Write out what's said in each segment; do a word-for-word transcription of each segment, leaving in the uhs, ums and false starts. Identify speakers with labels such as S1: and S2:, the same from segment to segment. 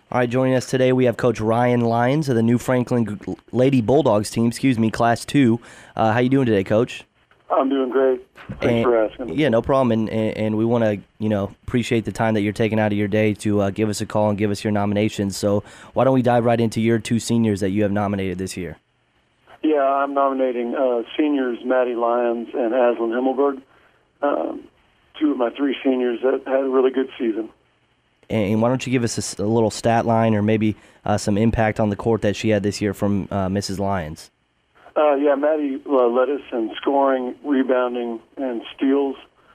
S1: All right, joining us today, we have Coach Ryan Lyons of the New Franklin Lady Bulldogs team, excuse me, Class two. Uh, how you doing today, Coach?
S2: I'm doing great. Thanks
S1: and,
S2: for asking.
S1: Yeah, no problem. And, and, and we want to, you know, appreciate the time that you're taking out of your day to uh, give us a call and give us your nominations. So why don't we dive right into your two seniors that you have nominated this year?
S2: Yeah, I'm nominating uh, seniors Maddie Lyons and Aslan Himmelberg, um, two of my three seniors that had a really good season.
S1: And why don't you give us a, a little stat line or maybe uh, some impact on the court that she had this year from uh, Missus Lyons?
S2: Uh, yeah, Maddie uh, led us in scoring, rebounding, and steals.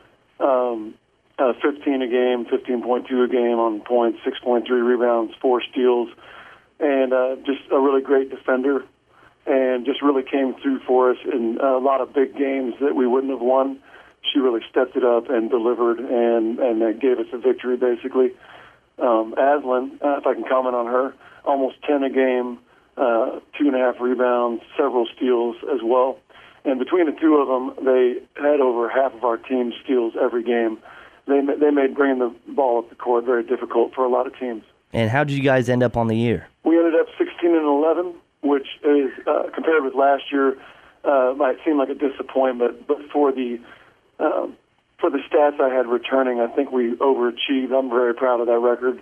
S2: Um, uh, fifteen a game, fifteen point two a game on points, six point three rebounds, four steals, and uh, just a really great defender. And just really came through for us in a lot of big games that we wouldn't have won. She really stepped it up and delivered, and and uh, gave us a victory basically. Um, Aslan, uh, if I can comment on her, almost ten a game, uh, two and a half rebounds, several steals as well. And between the two of them, they had over half of our team's steals every game. They they made bringing the ball up the court very difficult for a lot of teams.
S1: And how did you guys end up on the year?
S2: We ended up sixteen and eleven, which is uh, compared with last year uh, might seem like a disappointment, but for the uh, for the stats I had returning, I think we overachieved. I'm very proud of that record.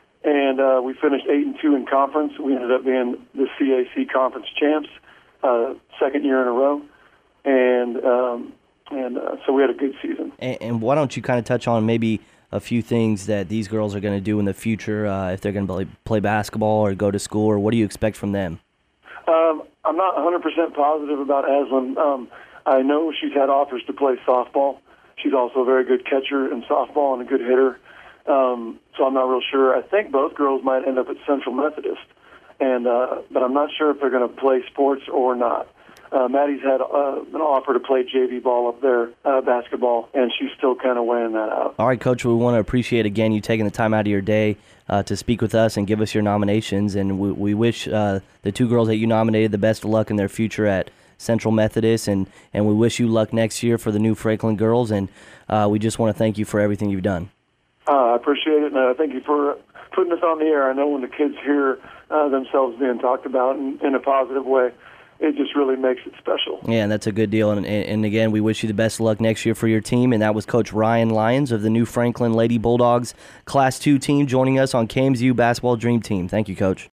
S2: And uh, we finished eight and two in conference. We ended up being the C A C conference champs, uh, second year in a row, and um, and uh, so we had a good season.
S1: And, and why don't you kind of touch on maybe a few things that these girls are going to do in the future, uh, if they're going to play, play basketball or go to school, or what do you expect from them?
S2: Um, I'm not one hundred percent positive about Aslan. Um, I know she's had offers to play softball. She's also a very good catcher in softball and a good hitter. Um, so I'm not real sure. I think both girls might end up at Central Methodist, and uh, but I'm not sure if they're going to play sports or not. Uh, Maddie's had uh, an offer to play J V ball up there, uh, basketball, and she's still kind of weighing that out.
S1: All right, Coach, we want to appreciate, again, you taking the time out of your day uh, to speak with us and give us your nominations, and we, we wish uh, the two girls that you nominated the best of luck in their future at Central Methodist, and, and we wish you luck next year for the New Franklin girls, and uh, we just want to thank you for everything you've done.
S2: Uh, I appreciate it, and uh, thank you for putting us on the air. I know when the kids hear uh, themselves being talked about in, in a positive way, it just really makes it special.
S1: Yeah, and that's a good deal. And, and, and again, we wish you the best of luck next year for your team. And that was Coach Ryan Lyons of the New Franklin Lady Bulldogs Class two team joining us on K M Z U Basketball Dream Team. Thank you, Coach.